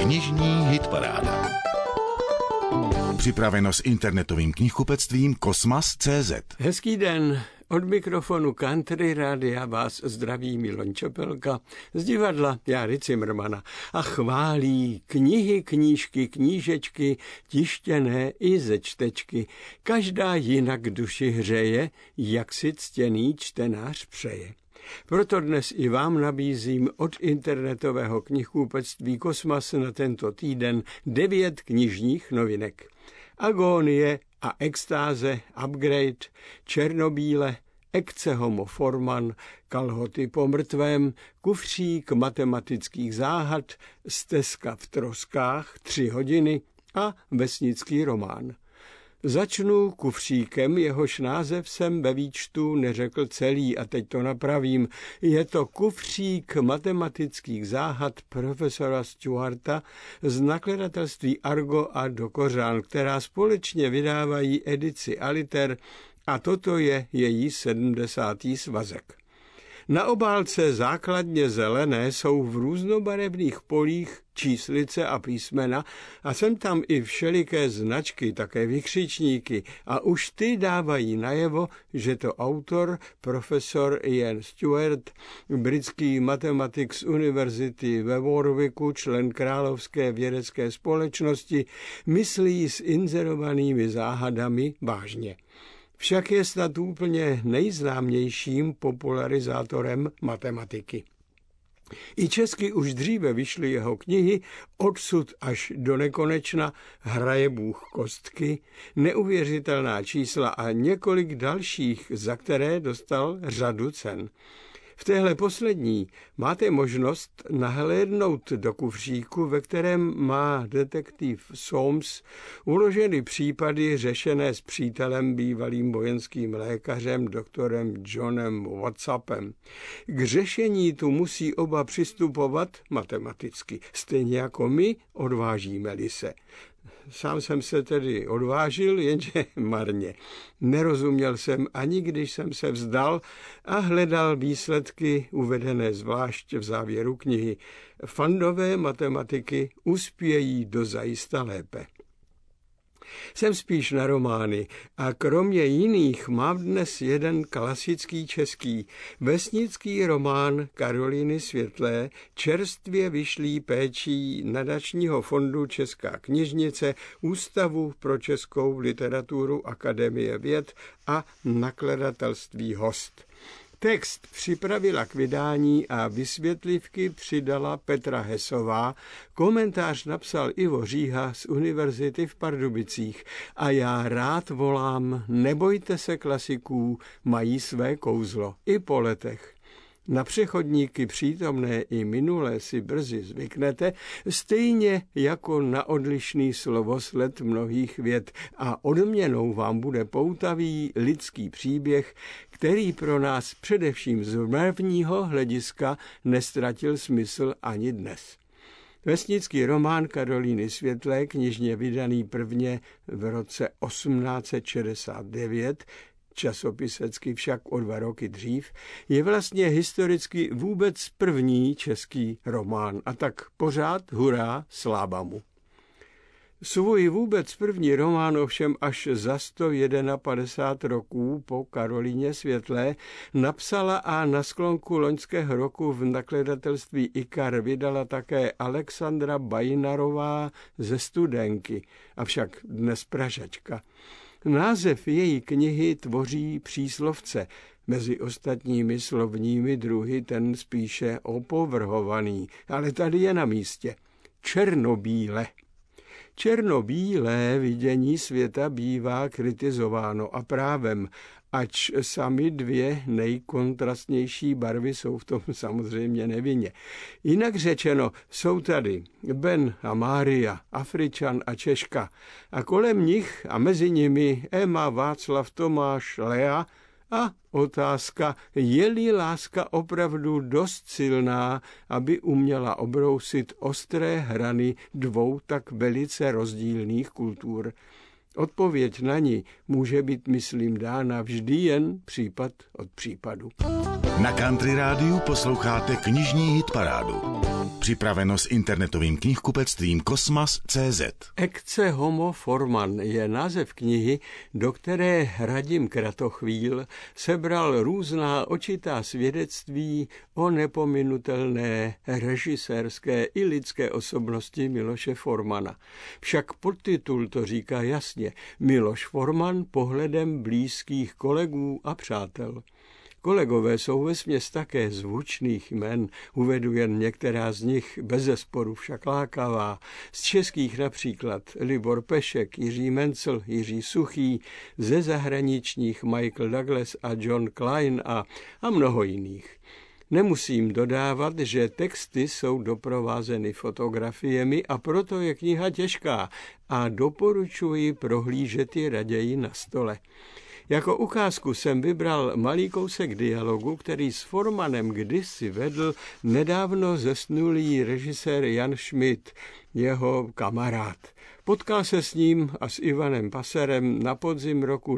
Knižní hitparáda. Připraveno s internetovým knihkupectvím Kosmas.cz. Hezký den. Od mikrofonu Country Rádia vás zdraví Miloň Čepelka z divadla Járy Cimrmana a chválí knihy, knížky, knížečky, tištěné i ze čtečky. Každá jinak duši hřeje, jak si ctěný čtenář přeje. Proto dnes i vám nabízím od internetového knihkupectví Kosmas na tento týden 9 knižních novinek. Agónie a extáze, upgrade, černobíle, Ecce homo forman, kalhoty po mrtvém, kufřík matematických záhad, stezka v troskách, 3 hodiny a vesnický román. Začnu kufříkem, jehož název jsem ve výčtu neřekl celý a teď to napravím. Je to kufřík matematických záhad profesora Stuarta z nakladatelství Argo a Dokořán, která společně vydávají edici Aliter a toto je její 70. svazek. Na obálce základně zelené jsou v různobarevných polích číslice a písmena a sem tam i všeliké značky, také vykřičníky a už ty dávají najevo, že to autor, profesor Ian Stuart, britský matematik z univerzity ve Warwicku, člen Královské vědecké společnosti, myslí s inzerovanými záhadami vážně. Však je snad úplně nejznámějším popularizátorem matematiky. I česky už dříve vyšly jeho knihy Odsud až do nekonečna, Hraje Bůh kostky, Neuvěřitelná čísla a několik dalších, za které dostal řadu cen. V téhle poslední máte možnost nahlédnout do kufříku, ve kterém má detektiv Soames uloženy případy řešené s přítelem, bývalým vojenským lékařem, doktorem Johnem Watsapem. K řešení tu musí oba přistupovat matematicky, stejně jako my, odvážíme-li se. Sám jsem se tedy odvážil, jenže marně. Nerozuměl jsem ani když jsem se vzdal a hledal výsledky uvedené zvlášť v závěru knihy. Fandové matematiky uspějí dozajista lépe. Jsem spíš na romány a kromě jiných mám dnes jeden klasický český vesnický román Karolíny Světlé, čerstvě vyšlý péčí nadačního fondu Česká knižnice, Ústavu pro českou literaturu Akademie věd a nakladatelství Host. Text připravila k vydání a vysvětlivky přidala Petra Hesová, komentář napsal Ivo Říha z Univerzity v Pardubicích a já rád volám, nebojte se klasiků, mají své kouzlo i po letech. Na přechodníky přítomné i minulé si brzy zvyknete, stejně jako na odlišný slovosled mnohých vět a odměnou vám bude poutavý lidský příběh, který pro nás především z mravního hlediska nestratil smysl ani dnes. Vesnický román Karolíny Světlé, knižně vydaný prvně v roce 1869, časopisecky však o 2 roky dřív, je vlastně historicky vůbec první český román a tak pořád hurá, sláva mu. Svůj vůbec první román ovšem až za 151 roků po Karolíně Světlé napsala a na sklonku loňského roku v nakladatelství Ikar vydala také Alexandra Bajnarová ze Studenky, avšak dnes Pražačka. Název její knihy tvoří příslovce, mezi ostatními slovními druhy ten spíše opovrhovaný, ale tady je na místě. Černobíle. Černobílé vidění světa bývá kritizováno a právem, ač sami 2 nejkontrastnější barvy jsou v tom samozřejmě nevinně. Jinak řečeno, jsou tady Ben a Mária, Afričan a Češka a kolem nich a mezi nimi Emma, Václav, Tomáš, Lea a otázka, je-li láska opravdu dost silná, aby uměla obrousit ostré hrany 2 tak velice rozdílných kultur. Odpověď na ní může být, myslím, dána vždy jen případ od případu. Na Country Rádiu posloucháte knižní hitparádu. Připraveno s internetovým knihkupectvím Kosmas.cz. Ecce homo forman je název knihy, do které Radim Kratochvíl sebral různá očitá svědectví o nepominutelné režisérské i lidské osobnosti Miloše Formana. Však podtitul to říká jasně: Miloš Forman pohledem blízkých kolegů a přátel. Kolegové jsou vesměs také zvučných jmen, uvedu jen některá z nich, bezesporu však lákavá. Z českých například Libor Pešek, Jiří Mencel, Jiří Suchý, ze zahraničních Michael Douglas a John Klein a mnoho jiných. Nemusím dodávat, že texty jsou doprovázeny fotografiemi a proto je kniha těžká a doporučuji prohlížet ji raději na stole. Jako ukázku jsem vybral malý kousek dialogu, který s Formanem kdysi vedl nedávno zesnulý režisér Jan Schmidt, jeho kamarád. Potkal se s ním a s Ivanem Paserem na podzim roku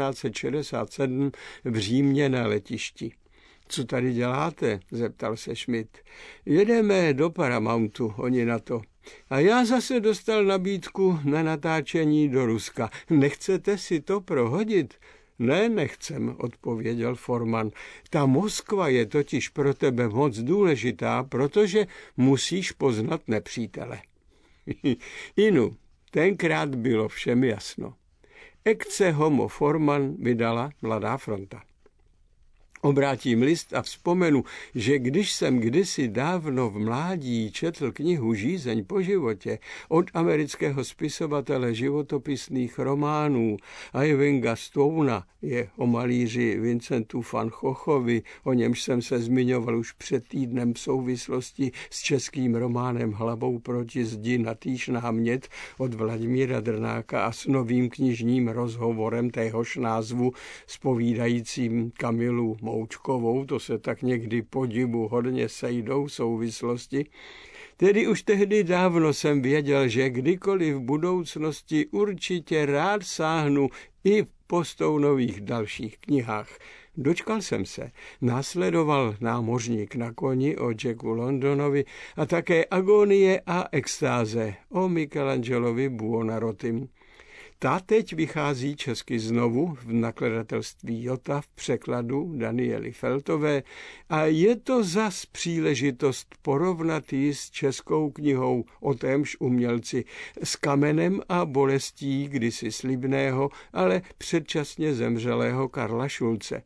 1967 v Římě na letišti. Co tady děláte? Zeptal se Schmidt. Jedeme do Paramountu, oni na to. A já zase dostal nabídku na natáčení do Ruska. Nechcete si to prohodit? Ne, nechcem, odpověděl Forman. Ta Moskva je totiž pro tebe moc důležitá, protože musíš poznat nepřítele. Inu, tenkrát bylo všem jasno. Ecce homo Forman vydala Mladá fronta. Obrátím list a vzpomenu, že když jsem kdysi dávno v mládí četl knihu Žízeň po životě od amerického spisovatele životopisných románů Irvinga Stona, je o malíři Vincentu van Goghovi, o němž jsem se zmiňoval už před týdnem v souvislosti s českým románem Hlavou proti zdi na týž námět od Vladimíra Drnáka a s novým knižním rozhovorem téhož názvu zpovídajícím Kamilu Moučkovou, to se tak někdy podivu hodně sejdou souvislosti. Tedy už tehdy dávno jsem věděl, že kdykoliv v budoucnosti určitě rád sáhnu i po Stonových dalších knihách. Dočkal jsem se. Následoval Námořník na koni o Jacku Londonovi a také Agonie a extáze o Michelangelovi Buonarrotim. Ta teď vychází česky znovu v nakladatelství Jota v překladu Daniely Feltové a je to zas příležitost porovnat ji s českou knihou o témž umělci, s Kamenem a bolestí kdysi slibného, ale předčasně zemřelého Karla Šulce.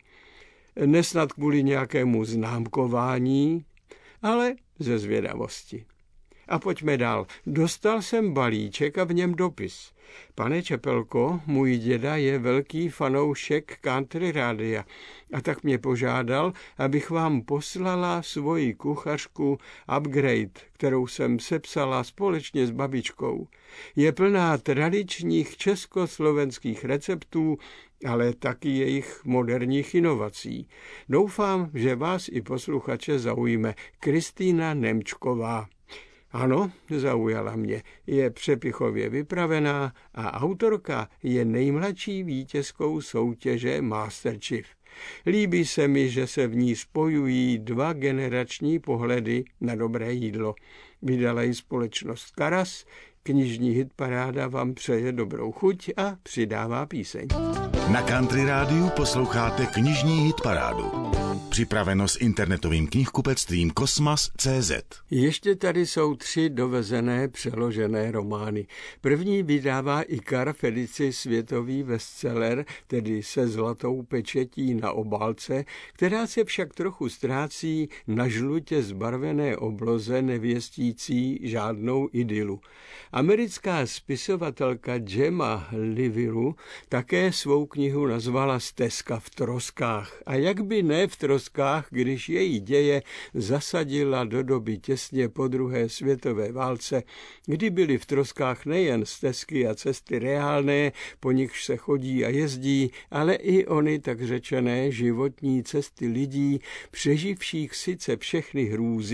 Nesnad kvůli nějakému známkování, ale ze zvědavosti. A pojďme dál. Dostal jsem balíček a v něm dopis. Pane Čepelko, můj děda je velký fanoušek country rádia a tak mě požádal, abych vám poslala svoji kuchařku Upgrade, kterou jsem sepsala společně s babičkou. Je plná tradičních československých receptů, ale taky jejich moderních inovací. Doufám, že vás i posluchače zaujme. Kristýna Nemčková. Ano, zaujala mě. Je přepichově vypravená a autorka je nejmladší vítězkou soutěže Masterchef. Líbí se mi, že se v ní spojují dva generační pohledy na dobré jídlo. Vydala ji společnost Karas, knižní hitparáda vám přeje dobrou chuť a přidává píseň. Na Country Rádiu posloucháte knižní hitparádu. Připraveno s internetovým knihkupectvím Kosmas.cz. Ještě tady jsou 3 dovezené přeložené romány. První vydává Ikar Fedici světový bestseller, tedy se zlatou pečetí na obálce, která se však trochu ztrácí na žlutě zbarvené obloze nevěstící žádnou idylu. Americká spisovatelka Gemma Liviru také svou knihu nazvala Stezka v troskách. A jak by ne v troskách, když její děje zasadila do doby těsně po druhé světové válce, kdy byly v troskách nejen stezky a cesty reálné, po nichž se chodí a jezdí, ale i ony tak řečené životní cesty lidí, přeživších sice všechny hrůzy,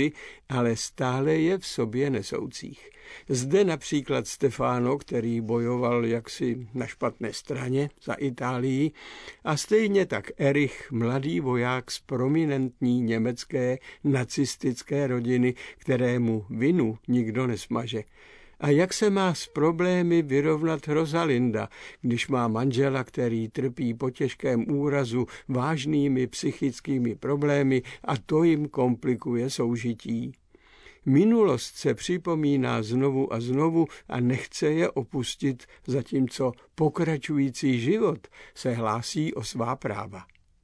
ale stále je v sobě nesoucích. Zde například Stefano, který bojoval jaksi na špatné straně za Itálii, a stejně tak Erich, mladý voják z prominentní německé nacistické rodiny, kterému vinu nikdo nesmaže. A jak se má s problémy vyrovnat Rosalinda, když má manžela, který trpí po těžkém úrazu vážnými psychickými problémy a to jim komplikuje soužití. Minulost se připomíná znovu a znovu a nechce je opustit, zatímco pokračující život se hlásí o svá práva.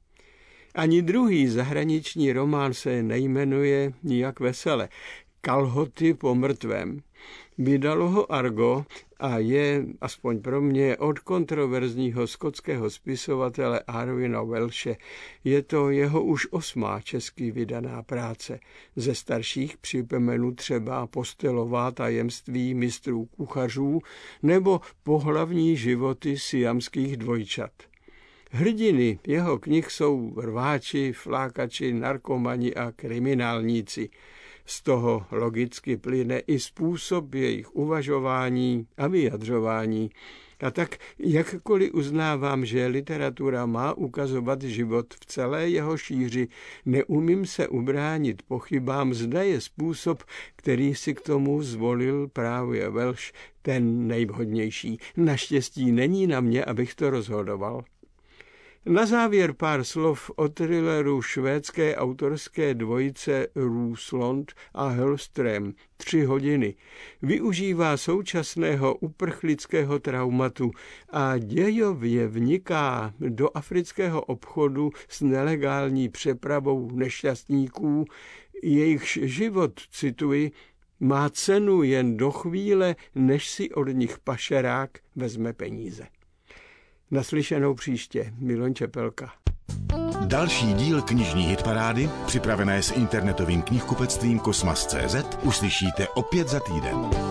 Ani druhý zahraniční román se nejmenuje nijak vesele. Kalhoty po mrtvém. Vydalo ho Argo a je, aspoň pro mě, od kontroverzního skotského spisovatele Arvina Welshe. Je to jeho už 8. česky vydaná práce. Ze starších připomenu třeba Postelová tajemství mistrů kuchařů nebo Pohlavní životy siamských dvojčat. Hrdiny jeho knih jsou rváči, flákači, narkomani a kriminálníci. Z toho logicky plyne i způsob jejich uvažování a vyjadřování. A tak jakkoliv uznávám, že literatura má ukazovat život v celé jeho šíři, neumím se ubránit pochybám, zda je způsob, který si k tomu zvolil právě Welsh, ten nejvhodnější. Naštěstí není na mě, abych to rozhodoval. Na závěr pár slov o thrilleru švédské autorské dvojice Roslund a Hellström 3 hodiny. Využívá současného uprchlického traumatu a dějově vniká do afrického obchodu s nelegální přepravou nešťastníků, jejichž život, cituji, má cenu jen do chvíle, než si od nich pašerák vezme peníze. Naslyšenou příště. Miloš Čepelka. Další díl knižní hitparády, připravené s internetovým knihkupectvím Kosmas.cz, uslyšíte opět za týden.